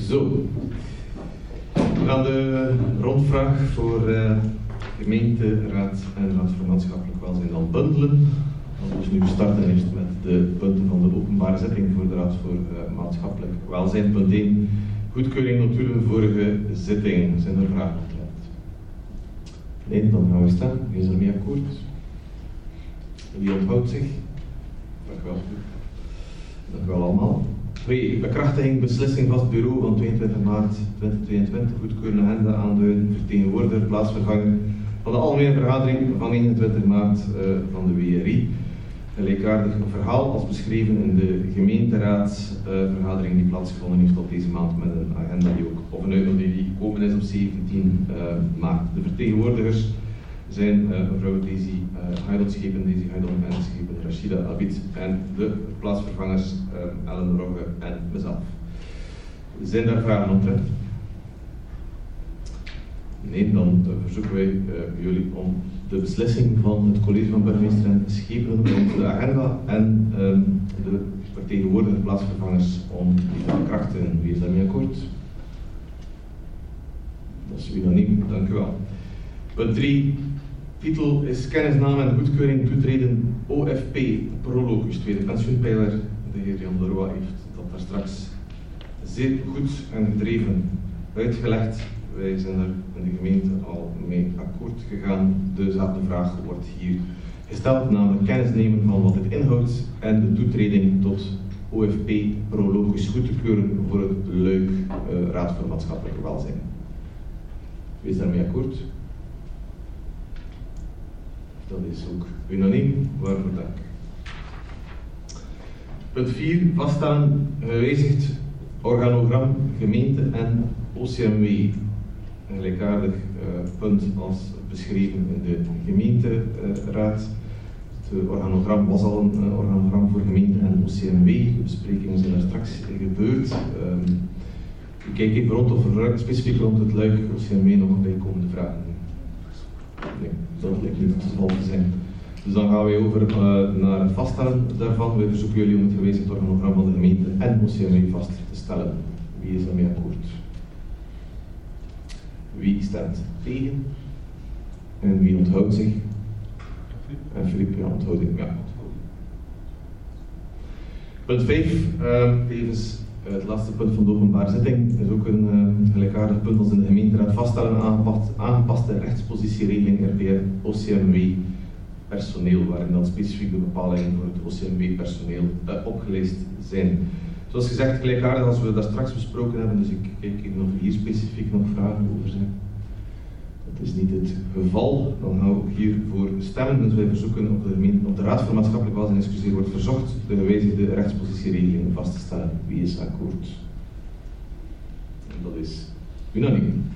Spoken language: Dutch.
Zo. We gaan de rondvraag voor gemeenteraad en raad voor maatschappelijk welzijn dan bundelen. Dus nu starten eerst met de punten van de openbare zitting voor de raad voor maatschappelijk welzijn. Punt 1. Goedkeuring notulen vorige zitting. Zijn er vragen omtrent? Nee, dan gaan we stemmen. Wie is ermee akkoord? Wie onthoudt zich? Dank u wel. Dank u wel allemaal. 2. Bekrachtiging beslissing vast bureau van 22 maart 2022. Goedkeurende agenda aanduiden. Vertegenwoordiger, plaatsvervanger van de algemene vergadering van 29 maart van de WRI. Een gelijkaardig verhaal als beschreven in de gemeenteraadsvergadering die plaatsgevonden heeft op deze maand met een agenda die ook, of een uitnodiging die gekomen is op 17 maart. De vertegenwoordigers zijn mevrouw Daisy Heidel-Schepen, Rashida Abid en de plaatsvervangers Ellen Rogge en mezelf. Zijn daar vragen omtrent? Nee, dan verzoeken wij jullie om de beslissing van het college van burgemeester en schepenen rond de agenda en de vertegenwoordiger plaatsvervangers om die te bekrachtigen. Wie is daarmee akkoord? Dat is unaniem, dank u wel. Punt 3. Titel is kennisname en goedkeuring toetreden OFP Prolocus, tweede pensioenpijler. De heer Jan Leroy heeft dat daar straks zeer goed en gedreven uitgelegd. Wij zijn er in de gemeente al mee akkoord gegaan. De vraag wordt hier gesteld, namelijk kennis nemen van wat het inhoudt en de toetreding tot OFP Prolocus goed te keuren voor het Luik Raad voor Maatschappelijk Welzijn. Wie is daarmee akkoord? Dat is ook unaniem, waarvoor dank. Punt 4. Vaststellen gewijzigd organogram gemeente en OCMW. Een gelijkaardig punt als beschreven in de gemeenteraad. Het organogram was al een organogram voor gemeente en OCMW. De besprekingen zijn er straks gebeurd. Ik kijk even rond of er specifiek rond het Luik OCMW nog bijkomende vragen. Nee, dat lijkt niet het geval te zijn. Dus dan gaan wij over naar het vaststellen daarvan. Wij verzoeken jullie om het gewijzigd organogram van de gemeente en OCMW vast te stellen. Wie is daarmee akkoord? Wie stemt tegen? En wie onthoudt zich? En Filip, ja, onthouding. Ja. Punt 5, tevens het laatste punt van de openbare zitting, is ook een gelijkaardig punt als in de gemeenteraad vaststellen aangepaste rechtspositieregeling RPR OCMW personeel, waarin dan specifiek de bepalingen voor het OCMW personeel opgelijst zijn. Zoals gezegd, gelijkaardig als we dat straks besproken hebben, dus ik kijk even of er hier specifiek nog vragen over zijn. Dat is niet het geval, dan gaan we ook hiervoor stemmen. Dus wij verzoeken op de Raad voor Maatschappelijk Welzijn wordt verzocht de gewijzigde rechtspositieregeling vast te stellen. Wie is akkoord? En dat is unaniem.